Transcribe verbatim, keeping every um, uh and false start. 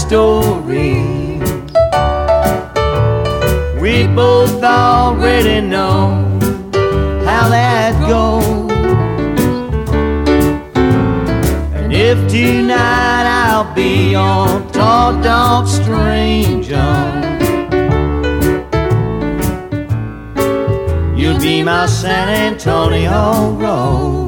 story. We both already know how that goes. And if tonight I'll be on Tall Dog Stranger, you'll be my San Antonio Rose.